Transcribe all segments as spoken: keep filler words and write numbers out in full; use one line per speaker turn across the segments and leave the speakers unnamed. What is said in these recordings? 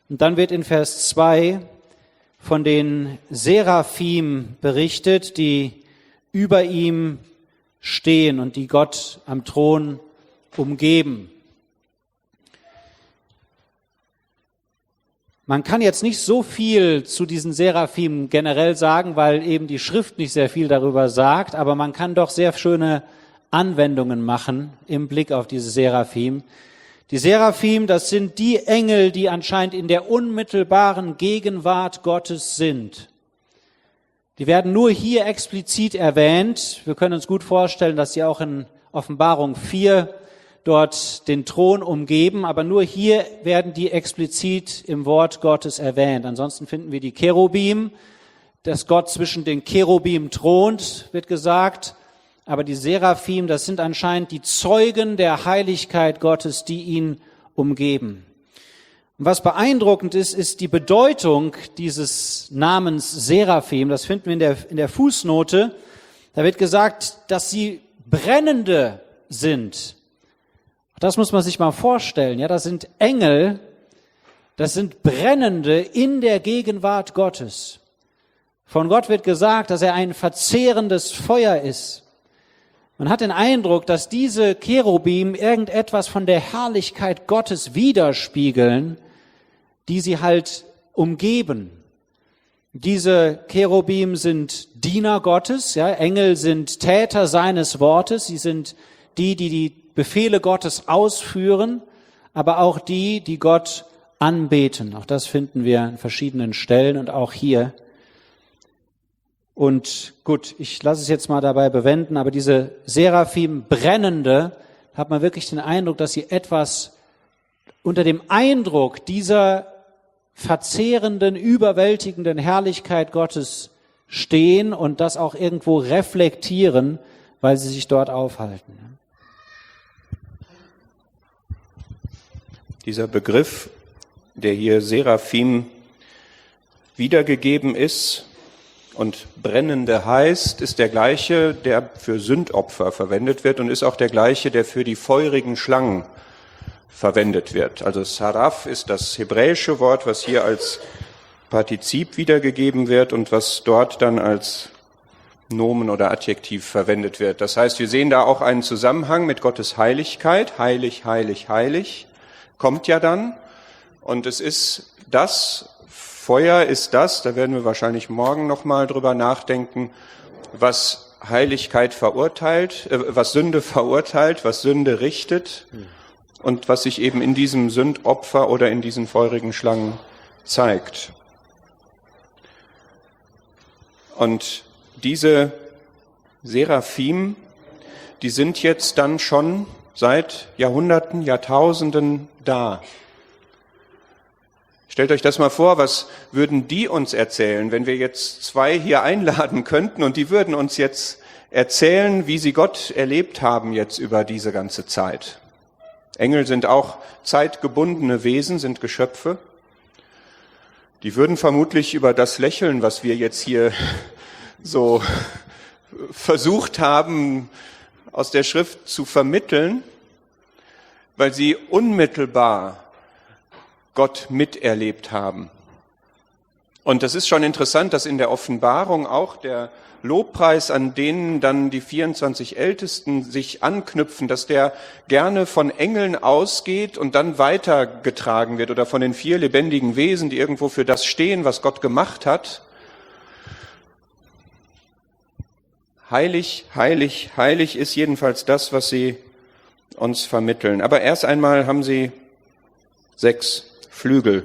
Und dann wird in Vers zwei von den Seraphim berichtet, die über ihm stehen und die Gott am Thron umgeben. Man kann jetzt nicht so viel zu diesen Seraphim generell sagen, weil eben die Schrift nicht sehr viel darüber sagt, aber man kann doch sehr schöne Anwendungen machen im Blick auf diese Seraphim. Die Seraphim, das sind die Engel, die anscheinend in der unmittelbaren Gegenwart Gottes sind. Die werden nur hier explizit erwähnt. Wir können uns gut vorstellen, dass sie auch in Offenbarung vier dort den Thron umgeben, aber nur hier werden die explizit im Wort Gottes erwähnt. Ansonsten finden wir die Cherubim, dass Gott zwischen den Cherubim thront, wird gesagt. Aber die Seraphim, das sind anscheinend die Zeugen der Heiligkeit Gottes, die ihn umgeben. Und was beeindruckend ist, ist die Bedeutung dieses Namens Seraphim. Das finden wir in der, in der Fußnote. Da wird gesagt, dass sie brennende sind. Das muss man sich mal vorstellen. Ja, das sind Engel, das sind Brennende in der Gegenwart Gottes. Von Gott wird gesagt, dass er ein verzehrendes Feuer ist. Man hat den Eindruck, dass diese Cherubim irgendetwas von der Herrlichkeit Gottes widerspiegeln, die sie halt umgeben. Diese Cherubim sind Diener Gottes, ja, Engel sind Täter seines Wortes, sie sind die, die die Befehle Gottes ausführen, aber auch die, die Gott anbeten. Auch das finden wir an verschiedenen Stellen und auch hier. Und gut, ich lasse es jetzt mal dabei bewenden, aber diese Seraphim brennende, hat man wirklich den Eindruck, dass sie etwas unter dem Eindruck dieser verzehrenden, überwältigenden Herrlichkeit Gottes stehen und das auch irgendwo reflektieren, weil sie sich dort aufhalten.
Dieser Begriff, der hier Seraphim wiedergegeben ist und brennende heißt, ist der gleiche, der für Sündopfer verwendet wird und ist auch der gleiche, der für die feurigen Schlangen verwendet wird. Also Saraf ist das hebräische Wort, was hier als Partizip wiedergegeben wird und was dort dann als Nomen oder Adjektiv verwendet wird. Das heißt, wir sehen da auch einen Zusammenhang mit Gottes Heiligkeit. Heilig, heilig, heilig kommt ja dann. Und es ist das, Feuer ist das, da werden wir wahrscheinlich morgen nochmal drüber nachdenken, was Heiligkeit verurteilt, äh, was Sünde verurteilt, was Sünde richtet und was sich eben in diesem Sündopfer oder in diesen feurigen Schlangen zeigt. Und diese Seraphim, die sind jetzt dann schon seit Jahrhunderten, Jahrtausenden da. Stellt euch das mal vor, was würden die uns erzählen, wenn wir jetzt zwei hier einladen könnten und die würden uns jetzt erzählen, wie sie Gott erlebt haben jetzt über diese ganze Zeit. Engel sind auch zeitgebundene Wesen, sind Geschöpfe. Die würden vermutlich über das lächeln, was wir jetzt hier so versucht haben, aus der Schrift zu vermitteln, weil sie unmittelbar Gott miterlebt haben. Und das ist schon interessant, dass in der Offenbarung auch der Lobpreis, an denen dann die vierundzwanzig Ältesten sich anknüpfen, dass der gerne von Engeln ausgeht und dann weitergetragen wird oder von den vier lebendigen Wesen, die irgendwo für das stehen, was Gott gemacht hat. Heilig, heilig, heilig ist jedenfalls das, was sie uns vermitteln. Aber erst einmal haben sie sechs Flügel.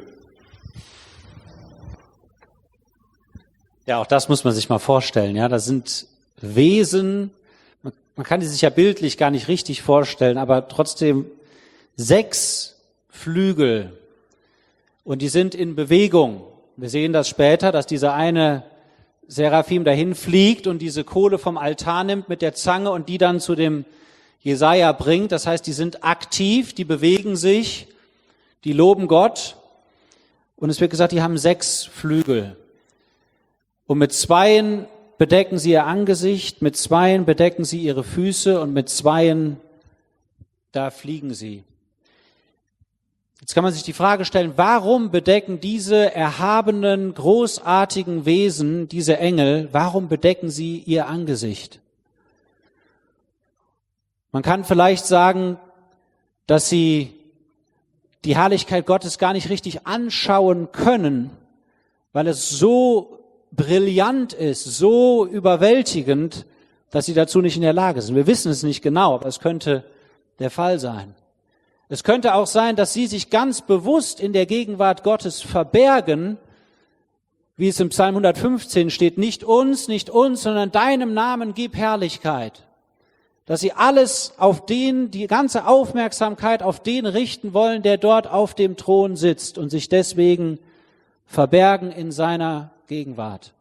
Ja, auch das muss man sich mal vorstellen. Ja, das sind Wesen, man, man kann die sich ja bildlich gar nicht richtig vorstellen, aber trotzdem sechs Flügel und die sind in Bewegung. Wir sehen das später, dass dieser eine Seraphim dahin fliegt und diese Kohle vom Altar nimmt mit der Zange und die dann zu dem Jesaja bringt. Das heißt, die sind aktiv, die bewegen sich, die loben Gott. Und es wird gesagt, die haben sechs Flügel. Und mit zweien bedecken sie ihr Angesicht, mit zweien bedecken sie ihre Füße und mit zweien, da fliegen sie. Jetzt kann man sich die Frage stellen, warum bedecken diese erhabenen, großartigen Wesen, diese Engel, warum bedecken sie ihr Angesicht? Man kann vielleicht sagen, dass sie die Herrlichkeit Gottes gar nicht richtig anschauen können, weil es so brillant ist, so überwältigend, dass sie dazu nicht in der Lage sind. Wir wissen es nicht genau, aber es könnte der Fall sein. Es könnte auch sein, dass sie sich ganz bewusst in der Gegenwart Gottes verbergen, wie es im Psalm hundertfünfzehn steht, nicht uns, nicht uns, sondern deinem Namen gib Herrlichkeit. Dass sie alles auf den, die ganze Aufmerksamkeit auf den richten wollen, der dort auf dem Thron sitzt und sich deswegen verbergen in seiner Gegenwart.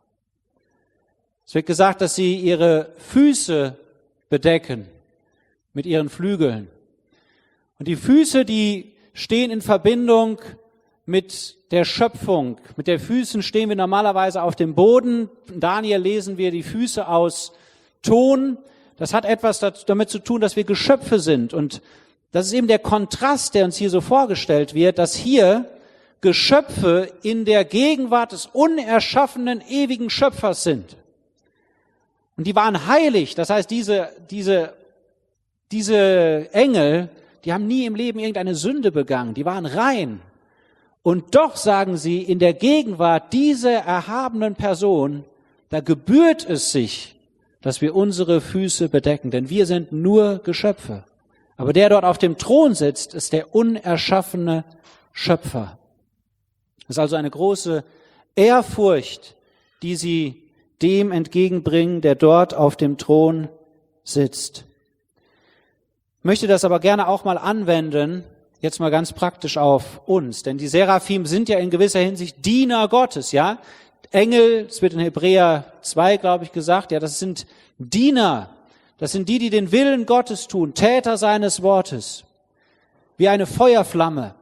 Es wird gesagt, dass sie ihre Füße bedecken mit ihren Flügeln. Und die Füße, die stehen in Verbindung mit der Schöpfung. Mit den Füßen stehen wir normalerweise auf dem Boden. In Daniel lesen wir die Füße aus Ton. Das hat etwas damit zu tun, dass wir Geschöpfe sind. Und das ist eben der Kontrast, der uns hier so vorgestellt wird, dass hier Geschöpfe in der Gegenwart des unerschaffenen, ewigen Schöpfers sind. Und die waren heilig. Das heißt, diese, diese, diese Engel, die haben nie im Leben irgendeine Sünde begangen. Die waren rein. Und doch sagen sie, in der Gegenwart dieser erhabenen Person, da gebührt es sich, dass wir unsere Füße bedecken, denn wir sind nur Geschöpfe. Aber der dort auf dem Thron sitzt, ist der unerschaffene Schöpfer. Das ist also eine große Ehrfurcht, die sie dem entgegenbringen, der dort auf dem Thron sitzt. Ich möchte das aber gerne auch mal anwenden, jetzt mal ganz praktisch auf uns, denn die Seraphim sind ja in gewisser Hinsicht Diener Gottes, ja? Engel, es wird in Hebräer zwei, glaube ich, gesagt, ja, das sind Diener, das sind die, die den Willen Gottes tun, Täter seines Wortes, wie eine Feuerflamme.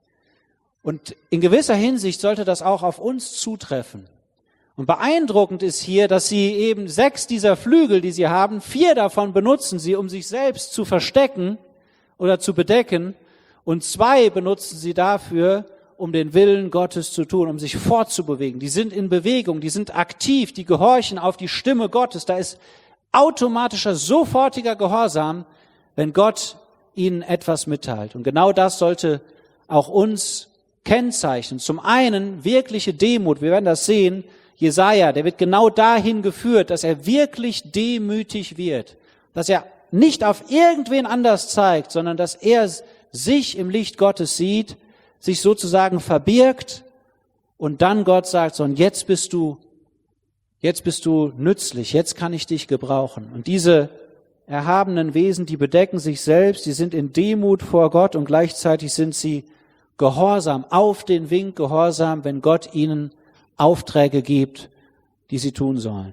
Und in gewisser Hinsicht sollte das auch auf uns zutreffen. Und beeindruckend ist hier, dass sie eben sechs dieser Flügel, die sie haben, vier davon benutzen sie, um sich selbst zu verstecken oder zu bedecken, und zwei benutzen sie dafür, um den Willen Gottes zu tun, um sich fortzubewegen. Die sind in Bewegung, die sind aktiv, die gehorchen auf die Stimme Gottes. Da ist automatischer, sofortiger Gehorsam, wenn Gott ihnen etwas mitteilt. Und genau das sollte auch uns kennzeichnen. Zum einen wirkliche Demut, wir werden das sehen, Jesaja, der wird genau dahin geführt, dass er wirklich demütig wird, dass er nicht auf irgendwen anders zeigt, sondern dass er sich im Licht Gottes sieht, sich sozusagen verbirgt und dann Gott sagt, so, und jetzt bist du, jetzt bist du nützlich, jetzt kann ich dich gebrauchen. Und diese erhabenen Wesen, die bedecken sich selbst, die sind in Demut vor Gott und gleichzeitig sind sie gehorsam, auf den Wink gehorsam, wenn Gott ihnen Aufträge gibt, die sie tun sollen.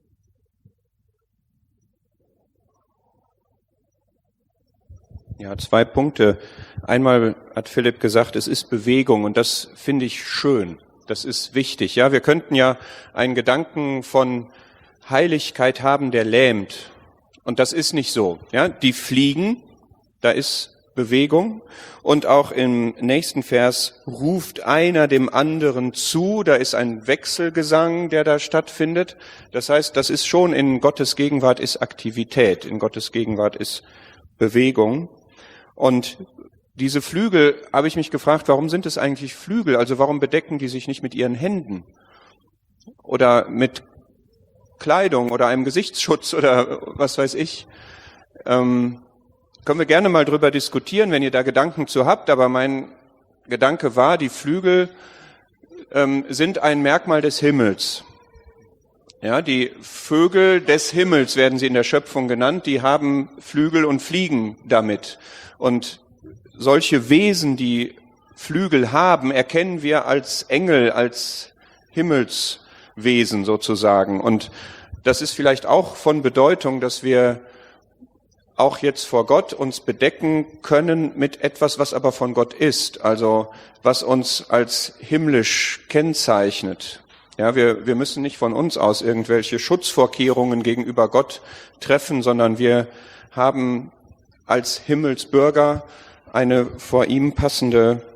Ja, zwei Punkte. Einmal hat Philipp gesagt, es ist Bewegung und das finde ich schön. Das ist wichtig. Ja, wir könnten ja einen Gedanken von Heiligkeit haben, der lähmt. Und das ist nicht so. Ja, die fliegen, da ist Bewegung. Und auch im nächsten Vers ruft einer dem anderen zu. Da ist ein Wechselgesang, der da stattfindet. Das heißt, das ist schon in Gottes Gegenwart ist Aktivität. In Gottes Gegenwart ist Bewegung. Und diese Flügel, habe ich mich gefragt, warum sind es eigentlich Flügel? Also warum bedecken die sich nicht mit ihren Händen? Oder mit Kleidung oder einem Gesichtsschutz oder was weiß ich? Ähm, können wir gerne mal drüber diskutieren, wenn ihr da Gedanken zu habt. Aber mein Gedanke war, die Flügel ähm, sind ein Merkmal des Himmels. Ja, die Vögel des Himmels werden sie in der Schöpfung genannt. Die haben Flügel und fliegen damit. Und solche Wesen, die Flügel haben, erkennen wir als Engel, als Himmelswesen sozusagen. Und das ist vielleicht auch von Bedeutung, dass wir auch jetzt vor Gott uns bedecken können mit etwas, was aber von Gott ist, also was uns als himmlisch kennzeichnet. Ja, wir, wir müssen nicht von uns aus irgendwelche Schutzvorkehrungen gegenüber Gott treffen, sondern wir haben als Himmelsbürger eine vor ihm passende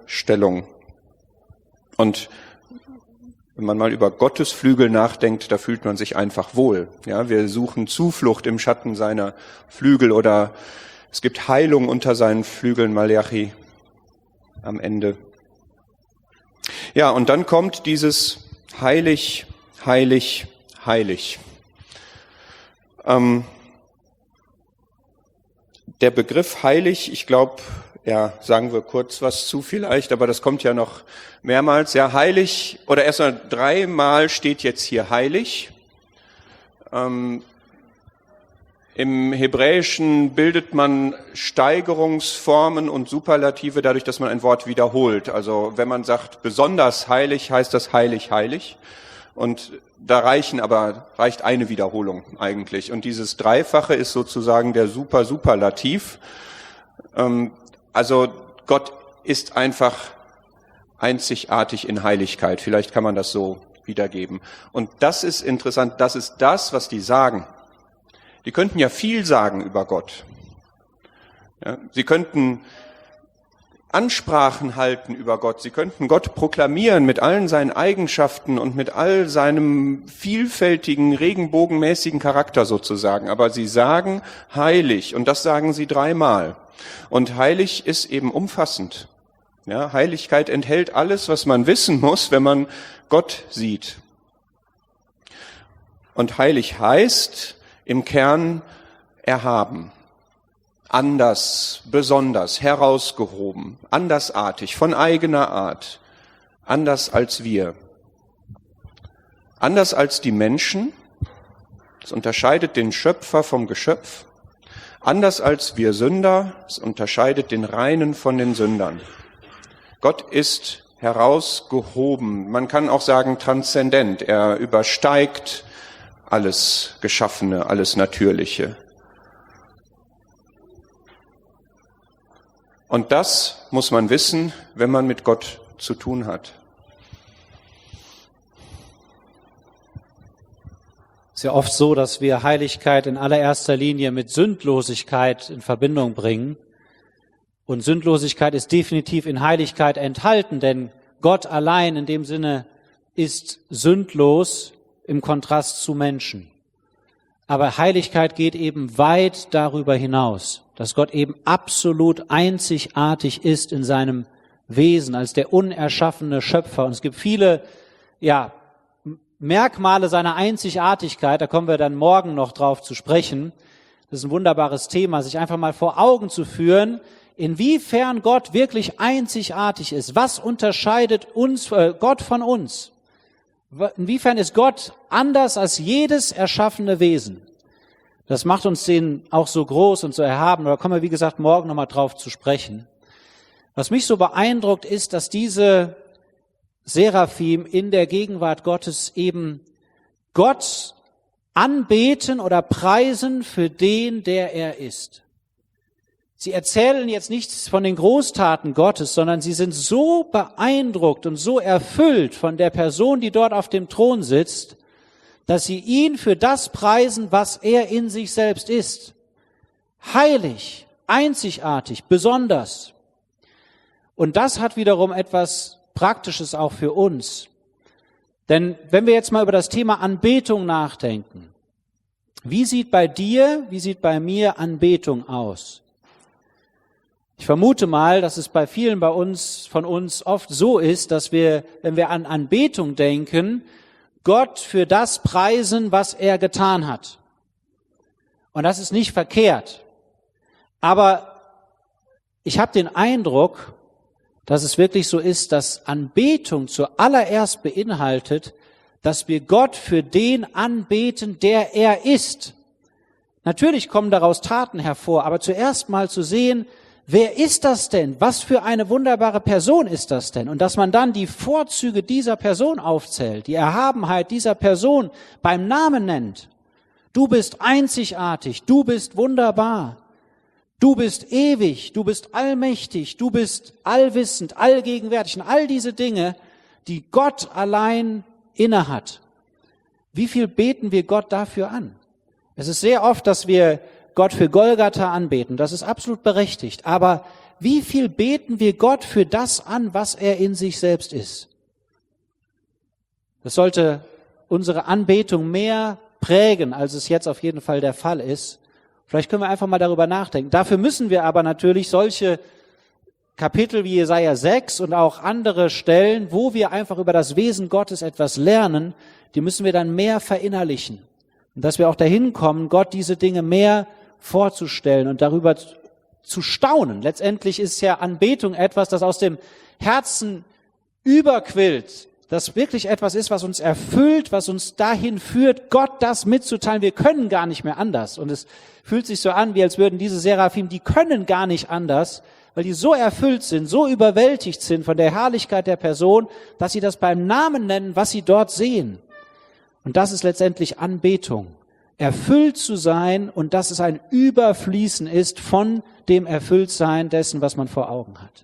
Stellung. Und wenn man mal über Gottes Flügel nachdenkt, da fühlt man sich einfach wohl. Ja, wir suchen Zuflucht im Schatten seiner Flügel oder es gibt Heilung unter seinen Flügeln, Malachi am Ende. Ja, und dann kommt dieses heilig, heilig, heilig. Ähm, der Begriff heilig, ich glaube, ja, sagen wir kurz was zu vielleicht, aber das kommt ja noch mehrmals. Ja, heilig, oder erst mal dreimal steht jetzt hier heilig. Ähm, Im Hebräischen bildet man Steigerungsformen und Superlative dadurch, dass man ein Wort wiederholt. Also wenn man sagt besonders heilig, heißt das heilig, heilig. Und da reichen aber, reicht eine Wiederholung eigentlich. Und dieses Dreifache ist sozusagen der Super Superlativ. Ähm, Also Gott ist einfach einzigartig in Heiligkeit. Vielleicht kann man das so wiedergeben. Und das ist interessant, das ist das, was die sagen. Die könnten ja viel sagen über Gott. Ja, sie könnten Ansprachen halten über Gott. Sie könnten Gott proklamieren mit allen seinen Eigenschaften und mit all seinem vielfältigen, regenbogenmäßigen Charakter sozusagen. Aber sie sagen heilig und das sagen sie dreimal. Und heilig ist eben umfassend. Ja, Heiligkeit enthält alles, was man wissen muss, wenn man Gott sieht. Und heilig heißt im Kern erhaben, anders, besonders, herausgehoben, andersartig, von eigener Art, anders als wir. Anders als die Menschen, das unterscheidet den Schöpfer vom Geschöpf. Anders als wir Sünder, es unterscheidet den Reinen von den Sündern. Gott ist herausgehoben, man kann auch sagen transzendent, er übersteigt alles Geschaffene, alles Natürliche. Und das muss man wissen, wenn man mit Gott zu tun hat.
Es ist ja oft so, dass wir Heiligkeit in allererster Linie mit Sündlosigkeit in Verbindung bringen. Und Sündlosigkeit ist definitiv in Heiligkeit enthalten, denn Gott allein in dem Sinne ist sündlos im Kontrast zu Menschen. Aber Heiligkeit geht eben weit darüber hinaus, dass Gott eben absolut einzigartig ist in seinem Wesen als der unerschaffene Schöpfer. Und es gibt viele, ja, Merkmale seiner Einzigartigkeit, da kommen wir dann morgen noch drauf zu sprechen. Das ist ein wunderbares Thema, sich einfach mal vor Augen zu führen, inwiefern Gott wirklich einzigartig ist. Was unterscheidet uns, äh, Gott von uns? Inwiefern ist Gott anders als jedes erschaffene Wesen? Das macht uns den auch so groß und so erhaben. Da kommen wir, wie gesagt, morgen nochmal drauf zu sprechen. Was mich so beeindruckt ist, dass diese Seraphim in der Gegenwart Gottes eben Gott anbeten oder preisen für den, der er ist. Sie erzählen jetzt nichts von den Großtaten Gottes, sondern sie sind so beeindruckt und so erfüllt von der Person, die dort auf dem Thron sitzt, dass sie ihn für das preisen, was er in sich selbst ist. Heilig, einzigartig, besonders. Und das hat wiederum etwas Praktisches auch für uns. Denn wenn wir jetzt mal über das Thema Anbetung nachdenken, wie sieht bei dir, wie sieht bei mir Anbetung aus? Ich vermute mal, dass es bei vielen bei uns, von uns oft so ist, dass wir, wenn wir an Anbetung denken, Gott für das preisen, was er getan hat. Und das ist nicht verkehrt. Aber ich habe den Eindruck, dass es wirklich so ist, dass Anbetung zuallererst beinhaltet, dass wir Gott für den anbeten, der er ist. Natürlich kommen daraus Taten hervor, aber zuerst mal zu sehen, wer ist das denn? Was für eine wunderbare Person ist das denn? Und dass man dann die Vorzüge dieser Person aufzählt, die Erhabenheit dieser Person beim Namen nennt. Du bist einzigartig, du bist wunderbar. Du bist ewig, du bist allmächtig, du bist allwissend, allgegenwärtig und all diese Dinge, die Gott allein innehat. Wie viel beten wir Gott dafür an? Es ist sehr oft, dass wir Gott für Golgatha anbeten, das ist absolut berechtigt. Aber wie viel beten wir Gott für das an, was er in sich selbst ist? Das sollte unsere Anbetung mehr prägen, als es jetzt auf jeden Fall der Fall ist. Vielleicht können wir einfach mal darüber nachdenken. Dafür müssen wir aber natürlich solche Kapitel wie Jesaja sechs und auch andere Stellen, wo wir einfach über das Wesen Gottes etwas lernen, die müssen wir dann mehr verinnerlichen. Und dass wir auch dahin kommen, Gott diese Dinge mehr vorzustellen und darüber zu staunen. Letztendlich ist ja Anbetung etwas, das aus dem Herzen überquillt, das wirklich etwas ist, was uns erfüllt, was uns dahin führt, Gott das mitzuteilen. Wir können gar nicht mehr anders. Und es fühlt sich so an, wie als würden diese Seraphim, die können gar nicht anders, weil die so erfüllt sind, so überwältigt sind von der Herrlichkeit der Person, dass sie das beim Namen nennen, was sie dort sehen. Und das ist letztendlich Anbetung. Erfüllt zu sein und dass es ein Überfließen ist von dem Erfülltsein dessen, was man vor Augen hat.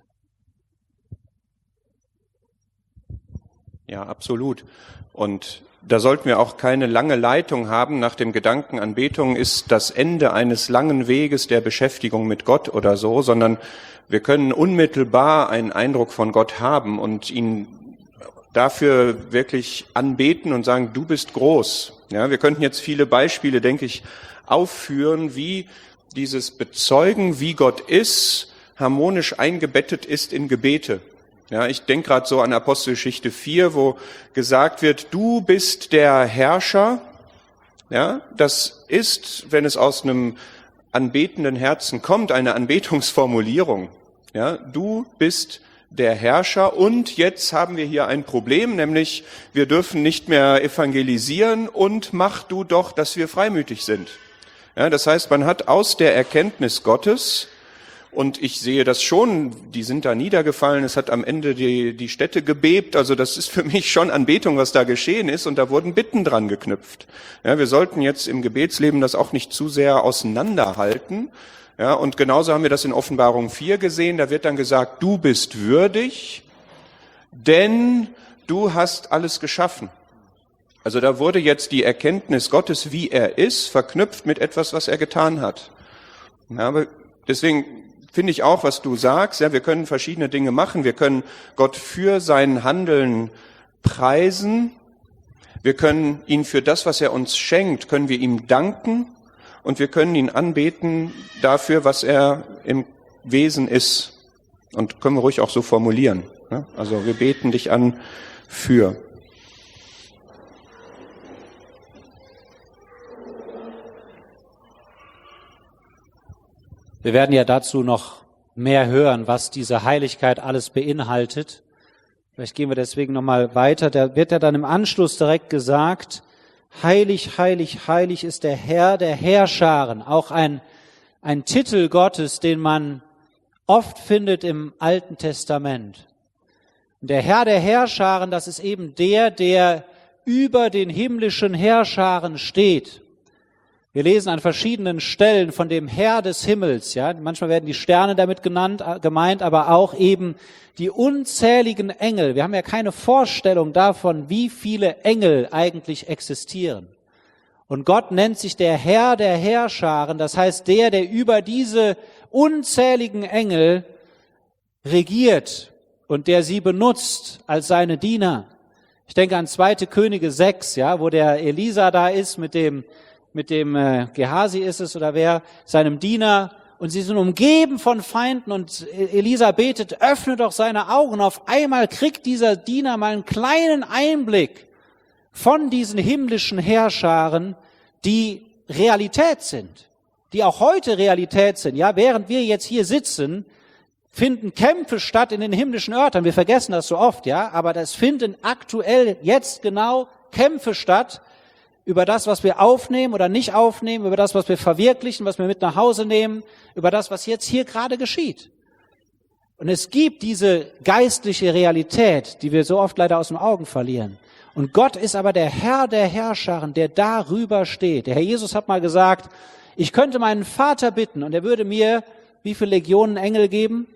Ja, absolut. Und da sollten wir auch keine lange Leitung haben nach dem Gedanken, Anbetung ist das Ende eines langen Weges der Beschäftigung mit Gott oder so, sondern wir können unmittelbar einen Eindruck von Gott haben und ihn dafür wirklich anbeten und sagen, du bist groß. Ja, wir könnten jetzt viele Beispiele, denke ich, aufführen, wie dieses Bezeugen, wie Gott ist, harmonisch eingebettet ist in Gebete. Ja, ich denke gerade so an Apostelgeschichte vier, wo gesagt wird, du bist der Herrscher. Ja, das ist, wenn es aus einem anbetenden Herzen kommt, eine Anbetungsformulierung. Ja, du bist der Herrscher und jetzt haben wir hier ein Problem, nämlich wir dürfen nicht mehr evangelisieren und mach du doch, dass wir freimütig sind. Ja, das heißt, man hat aus der Erkenntnis Gottes, und ich sehe das schon, die sind da niedergefallen, es hat am Ende die, die Städte gebebt, also das ist für mich schon Anbetung, was da geschehen ist, und da wurden Bitten dran geknüpft. Ja, wir sollten jetzt im Gebetsleben das auch nicht zu sehr auseinanderhalten. Ja, und genauso haben wir das in Offenbarung vier gesehen, da wird dann gesagt, du bist würdig, denn du hast alles geschaffen. Also da wurde jetzt die Erkenntnis Gottes, wie er ist, verknüpft mit etwas, was er getan hat. Ja, aber deswegen finde ich auch, was du sagst, ja, wir können verschiedene Dinge machen. Wir können Gott für sein Handeln preisen. Wir können ihn für das, was er uns schenkt, können wir ihm danken. Und wir können ihn anbeten dafür, was er im Wesen ist. Und können wir ruhig auch so formulieren. Ja? Also wir beten dich an für.
Wir werden ja dazu noch mehr hören, was diese Heiligkeit alles beinhaltet. Vielleicht gehen wir deswegen nochmal weiter. Da wird ja dann im Anschluss direkt gesagt, heilig, heilig, heilig ist der Herr der Heerscharen. Auch ein, ein Titel Gottes, den man oft findet im Alten Testament. Der Herr der Heerscharen, das ist eben der, der über den himmlischen Heerscharen steht. Wir lesen an verschiedenen Stellen von dem Herr des Himmels, ja. Manchmal werden die Sterne damit genannt, gemeint, aber auch eben die unzähligen Engel. Wir haben ja keine Vorstellung davon, wie viele Engel eigentlich existieren. Und Gott nennt sich der Herr der Heerscharen, das heißt der, der über diese unzähligen Engel regiert und der sie benutzt als seine Diener. Ich denke an zweite Könige sechs, ja, wo der Elisa da ist mit dem mit dem äh, Gehasi ist es oder wer, seinem Diener, und sie sind umgeben von Feinden und Elisa betet, öffne doch seine Augen. Auf einmal kriegt dieser Diener mal einen kleinen Einblick von diesen himmlischen Heerscharen, die Realität sind, die auch heute Realität sind. Ja, während wir jetzt hier sitzen, finden Kämpfe statt in den himmlischen Örtern. Wir vergessen das so oft, ja, aber das finden aktuell jetzt genau Kämpfe statt, über das, was wir aufnehmen oder nicht aufnehmen, über das, was wir verwirklichen, was wir mit nach Hause nehmen, über das, was jetzt hier gerade geschieht. Und es gibt diese geistliche Realität, die wir so oft leider aus den Augen verlieren. Und Gott ist aber der Herr der Herrscharen, der darüber steht. Der Herr Jesus hat mal gesagt, ich könnte meinen Vater bitten und er würde mir wie viele Legionen Engel geben?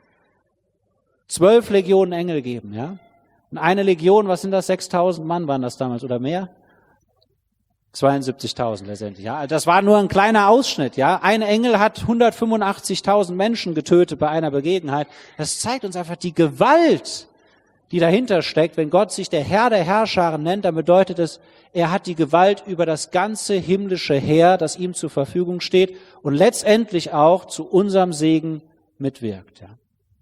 Zwölf Legionen Engel geben, ja. Und eine Legion, was sind das? sechstausend Mann waren das damals oder mehr? zweiundsiebzigtausend letztendlich. Ja, das war nur ein kleiner Ausschnitt. Ja, ein Engel hat hundertfünfundachtzigtausend Menschen getötet bei einer Begebenheit. Das zeigt uns einfach die Gewalt, die dahinter steckt. Wenn Gott sich der Herr der Herrscharen nennt, dann bedeutet es, er hat die Gewalt über das ganze himmlische Heer, das ihm zur Verfügung steht und letztendlich auch zu unserem Segen mitwirkt. Ja.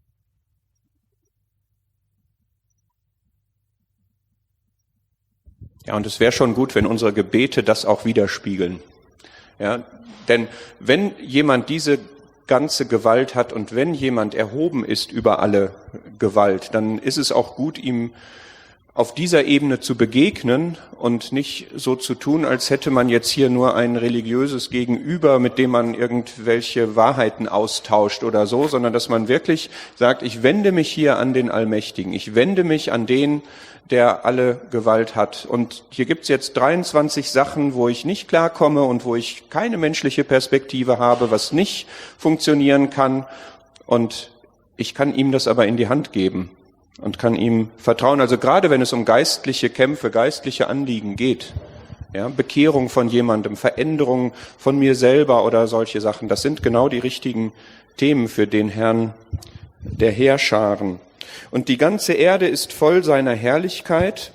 Ja, und es wäre schon gut, wenn unsere Gebete das auch widerspiegeln. Ja, denn wenn jemand diese ganze Gewalt hat und wenn jemand erhoben ist über alle Gewalt, dann ist es auch gut, ihm auf dieser Ebene zu begegnen und nicht so zu tun, als hätte man jetzt hier nur ein religiöses Gegenüber, mit dem man irgendwelche Wahrheiten austauscht oder so, sondern dass man wirklich sagt, ich wende mich hier an den Allmächtigen, ich wende mich an den, der alle Gewalt hat. Und hier gibt's jetzt dreiundzwanzig Sachen, wo ich nicht klarkomme und wo ich keine menschliche Perspektive habe, was nicht funktionieren kann. Und ich kann ihm das aber in die Hand geben und kann ihm vertrauen. Also gerade wenn es um geistliche Kämpfe, geistliche Anliegen geht, ja, Bekehrung von jemandem, Veränderung von mir selber oder solche Sachen, das sind genau die richtigen Themen für den Herrn der Heerscharen. Und die ganze Erde ist voll seiner Herrlichkeit.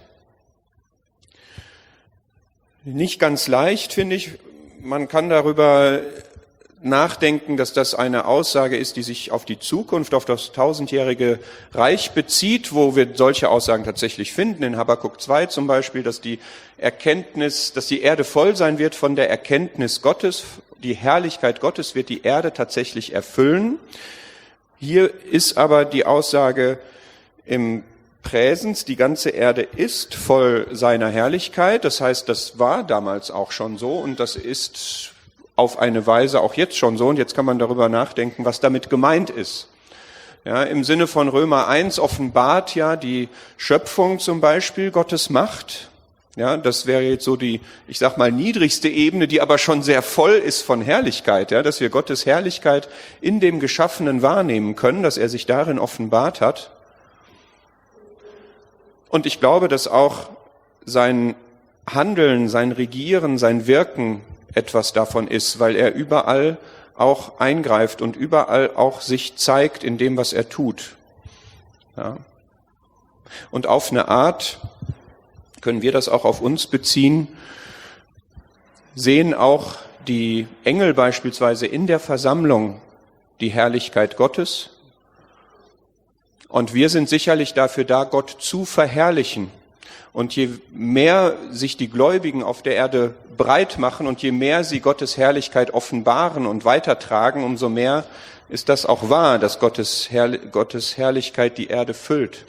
Nicht ganz leicht, finde ich. Man kann darüber nachdenken, dass das eine Aussage ist, die sich auf die Zukunft, auf das tausendjährige Reich bezieht, wo wir solche Aussagen tatsächlich finden. In Habakuk zwei zum Beispiel, dass die Erkenntnis, dass die Erde voll sein wird von der Erkenntnis Gottes. Die Herrlichkeit Gottes wird die Erde tatsächlich erfüllen. Hier ist aber die Aussage im Präsens, die ganze Erde ist voll seiner Herrlichkeit. Das heißt, das war damals auch schon so und das ist auf eine Weise auch jetzt schon so. Und jetzt kann man darüber nachdenken, was damit gemeint ist. Ja, im Sinne von Römer eins offenbart ja die Schöpfung zum Beispiel Gottes Macht. Ja, das wäre jetzt so die, ich sag mal, niedrigste Ebene, die aber schon sehr voll ist von Herrlichkeit, ja, dass wir Gottes Herrlichkeit in dem Geschaffenen wahrnehmen können, dass er sich darin offenbart hat. Und ich glaube, dass auch sein Handeln, sein Regieren, sein Wirken etwas davon ist, weil er überall auch eingreift und überall auch sich zeigt in dem, was er tut. Ja. Und auf eine Art können wir das auch auf uns beziehen, sehen auch die Engel beispielsweise in der Versammlung die Herrlichkeit Gottes. Und wir sind sicherlich dafür da, Gott zu verherrlichen. Und je mehr sich die Gläubigen auf der Erde breit machen und je mehr sie Gottes Herrlichkeit offenbaren und weitertragen, umso mehr ist das auch wahr, dass Gottes, Herr, Gottes Herrlichkeit die Erde füllt.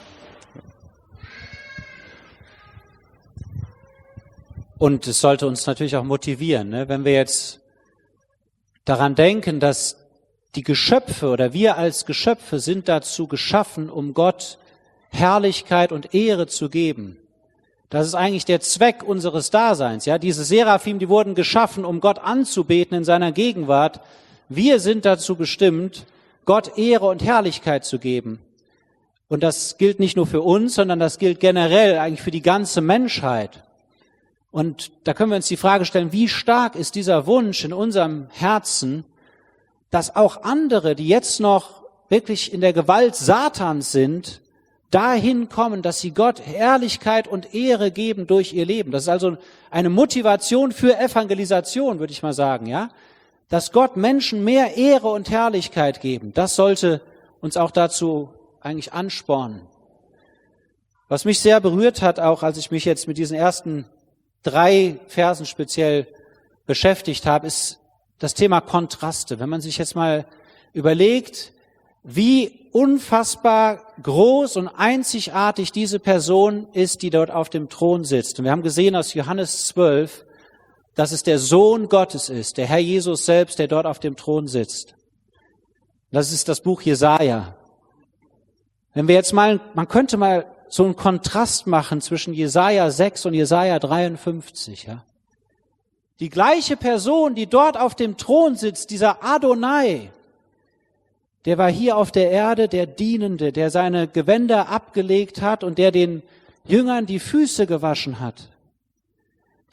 Und es sollte uns natürlich auch motivieren, ne? Wenn wir jetzt daran denken, dass die Geschöpfe oder wir als Geschöpfe sind dazu geschaffen, um Gott Herrlichkeit und Ehre zu geben. Das ist eigentlich der Zweck unseres Daseins. Ja, diese Seraphim, die wurden geschaffen, um Gott anzubeten in seiner Gegenwart. Wir sind dazu bestimmt, Gott Ehre und Herrlichkeit zu geben. Und das gilt nicht nur für uns, sondern das gilt generell eigentlich für die ganze Menschheit. Und da können wir uns die Frage stellen, wie stark ist dieser Wunsch in unserem Herzen, dass auch andere, die jetzt noch wirklich in der Gewalt Satans sind, dahin kommen, dass sie Gott Herrlichkeit und Ehre geben durch ihr Leben. Das ist also eine Motivation für Evangelisation, würde ich mal sagen, ja? Dass Gott Menschen mehr Ehre und Herrlichkeit geben. Das sollte uns auch dazu eigentlich anspornen. Was mich sehr berührt hat, auch als ich mich jetzt mit diesen ersten drei Versen speziell beschäftigt habe, ist das Thema Kontraste. Wenn man sich jetzt mal überlegt, wie unfassbar groß und einzigartig diese Person ist, die dort auf dem Thron sitzt. Und wir haben gesehen aus Johannes zwölf, dass es der Sohn Gottes ist, der Herr Jesus selbst, der dort auf dem Thron sitzt. Das ist das Buch Jesaja. Wenn wir jetzt mal, man könnte mal so einen Kontrast machen zwischen Jesaja sechs und Jesaja dreiundfünfzig, ja. Die gleiche Person, die dort auf dem Thron sitzt, dieser Adonai, der war hier auf der Erde der Dienende, der seine Gewänder abgelegt hat und der den Jüngern die Füße gewaschen hat.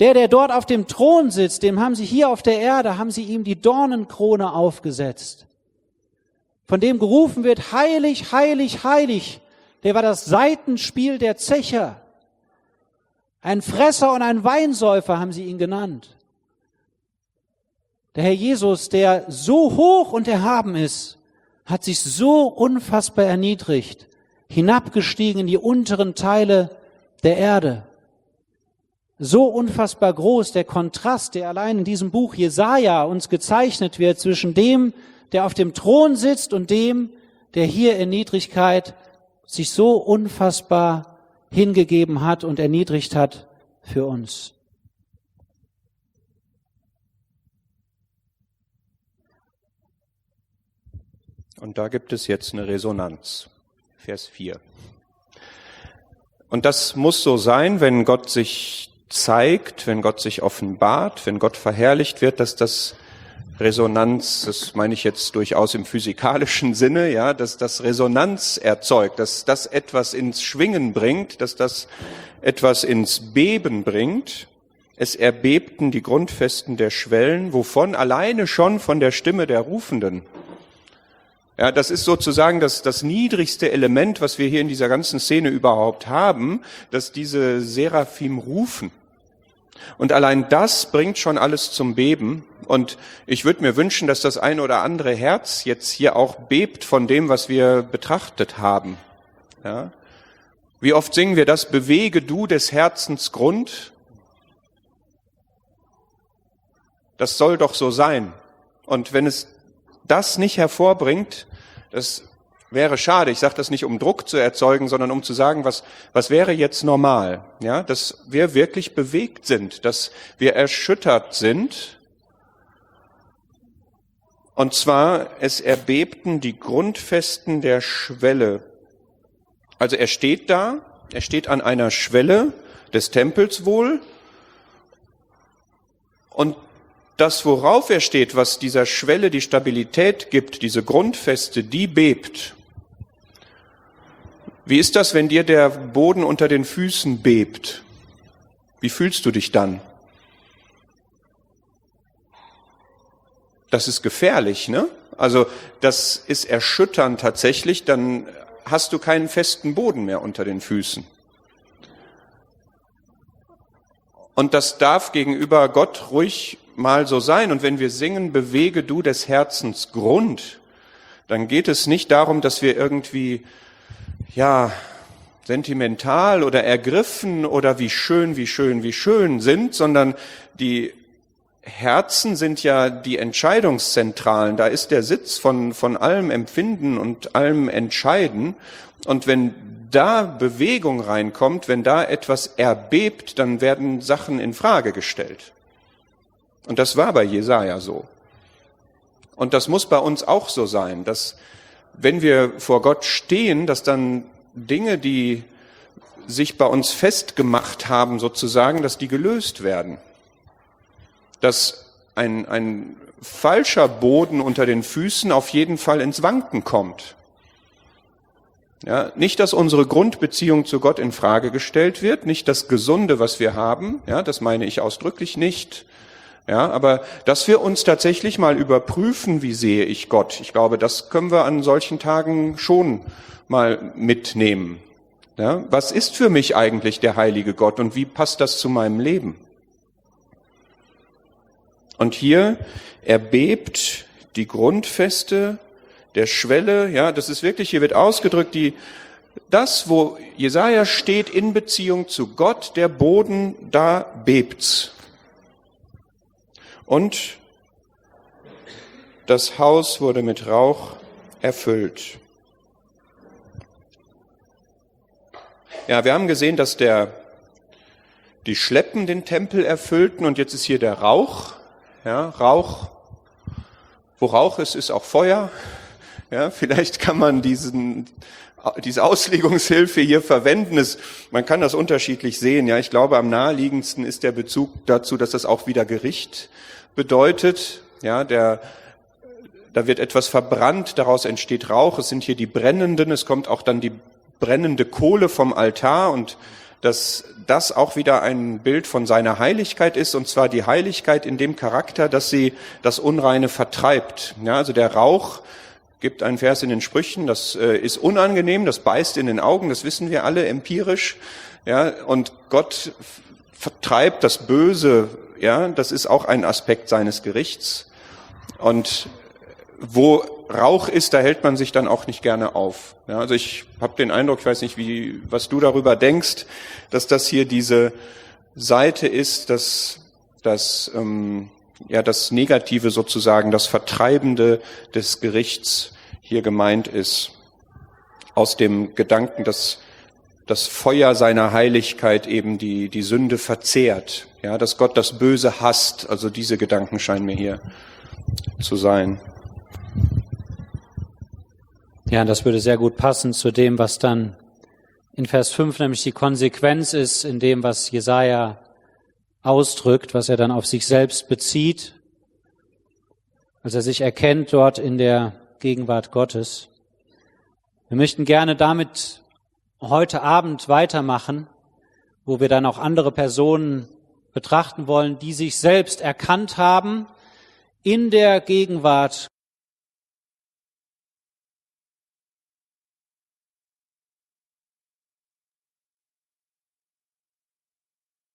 Der, der dort auf dem Thron sitzt, dem haben sie hier auf der Erde, haben sie ihm die Dornenkrone aufgesetzt. Von dem gerufen wird, heilig, heilig, heilig. Der war das Saitenspiel der Zecher. Ein Fresser und ein Weinsäufer haben sie ihn genannt. Der Herr Jesus, der so hoch und erhaben ist, hat sich so unfassbar erniedrigt, hinabgestiegen in die unteren Teile der Erde. So unfassbar groß der Kontrast, der allein in diesem Buch Jesaja uns gezeichnet wird, zwischen dem, der auf dem Thron sitzt und dem, der hier in Niedrigkeit sich so unfassbar hingegeben hat und erniedrigt hat für uns.
Und da gibt es jetzt eine Resonanz. Vers vier. Und das muss so sein, wenn Gott sich zeigt, wenn Gott sich offenbart, wenn Gott verherrlicht wird, dass das Resonanz, das meine ich jetzt durchaus im physikalischen Sinne, ja, dass das Resonanz erzeugt, dass das etwas ins Schwingen bringt, dass das etwas ins Beben bringt. Es erbebten die Grundfesten der Schwellen, wovon alleine schon von der Stimme der Rufenden. Ja, das ist sozusagen das, das niedrigste Element, was wir hier in dieser ganzen Szene überhaupt haben, dass diese Seraphim rufen. Und allein das bringt schon alles zum Beben. Und ich würde mir wünschen, dass das ein oder andere Herz jetzt hier auch bebt von dem, was wir betrachtet haben. Ja? Wie oft singen wir das, bewege du des Herzens Grund? Das soll doch so sein. Und wenn es das nicht hervorbringt, das wäre schade. Ich sage das nicht, um Druck zu erzeugen, sondern um zu sagen, was, was wäre jetzt normal? Ja, dass wir wirklich bewegt sind, dass wir erschüttert sind. Und zwar, es erbebten die Grundfesten der Schwelle. Also er steht da, er steht an einer Schwelle des Tempels wohl. Und das, worauf er steht, was dieser Schwelle die Stabilität gibt, diese Grundfeste, die bebt. Wie ist das, wenn dir der Boden unter den Füßen bebt? Wie fühlst du dich dann? Das ist gefährlich, ne? Also das ist erschütternd tatsächlich, dann hast du keinen festen Boden mehr unter den Füßen. Und das darf gegenüber Gott ruhig mal so sein. Und wenn wir singen, bewege du des Herzens Grund, dann geht es nicht darum, dass wir irgendwie, ja, sentimental oder ergriffen oder wie schön, wie schön, wie schön sind, sondern die Herzen sind ja die Entscheidungszentralen. Da ist der Sitz von, von allem Empfinden und allem Entscheiden. Und wenn da Bewegung reinkommt, wenn da etwas erbebt, dann werden Sachen in Frage gestellt. Und das war bei Jesaja so. Und das muss bei uns auch so sein, dass wenn wir vor Gott stehen, dass dann Dinge, die sich bei uns festgemacht haben, sozusagen, dass die gelöst werden. Dass ein, ein falscher Boden unter den Füßen auf jeden Fall ins Wanken kommt. Ja, nicht, dass unsere Grundbeziehung zu Gott in Frage gestellt wird, nicht das Gesunde, was wir haben, ja, das meine ich ausdrücklich nicht. Ja, aber dass wir uns tatsächlich mal überprüfen, wie sehe ich Gott. Ich glaube, das können wir an solchen Tagen schon mal mitnehmen. Ja, was ist für mich eigentlich der heilige Gott und wie passt das zu meinem Leben? Und hier erbebt die Grundfeste der Schwelle, ja, das ist wirklich, hier wird ausgedrückt, die, das, wo Jesaja steht in Beziehung zu Gott, der Boden, da bebt's. Und das Haus wurde mit Rauch erfüllt. Ja, wir haben gesehen, dass der, die Schleppen den Tempel erfüllten und jetzt ist hier der Rauch. Ja, Rauch, wo Rauch ist, ist auch Feuer. Ja, vielleicht kann man diesen, diese Auslegungshilfe hier verwenden. Es, man kann das unterschiedlich sehen. Ja, ich glaube, am naheliegendsten ist der Bezug dazu, dass das auch wieder Gericht bedeutet. Ja, der, da wird etwas verbrannt, daraus entsteht Rauch. Es sind hier die Brennenden. Es kommt auch dann die brennende Kohle vom Altar und dass das auch wieder ein Bild von seiner Heiligkeit ist, und zwar die Heiligkeit in dem Charakter, dass sie das Unreine vertreibt. Ja, also der Rauch, gibt einen Vers in den Sprüchen, das äh, ist unangenehm, das beißt in den Augen, das wissen wir alle empirisch. Ja, und Gott vertreibt das Böse, ja, das ist auch ein Aspekt seines Gerichts. Und wo Rauch ist, da hält man sich dann auch nicht gerne auf. Ja, also ich habe den Eindruck, ich weiß nicht, wie, was du darüber denkst, dass das hier diese Seite ist, dass, dass ähm, ja das Negative sozusagen, das Vertreibende des Gerichts hier gemeint ist. Aus dem Gedanken, dass das Feuer seiner Heiligkeit eben die, die Sünde verzehrt. Ja, dass Gott das Böse hasst. Also diese Gedanken scheinen mir hier zu sein.
Ja, das würde sehr gut passen zu dem, was dann in Vers fünf nämlich die Konsequenz ist, in dem, was Jesaja ausdrückt, was er dann auf sich selbst bezieht, als er sich erkennt dort in der Gegenwart Gottes. Wir möchten gerne damit heute Abend weitermachen, wo wir dann auch andere Personen betrachten wollen, die sich selbst erkannt haben in der Gegenwart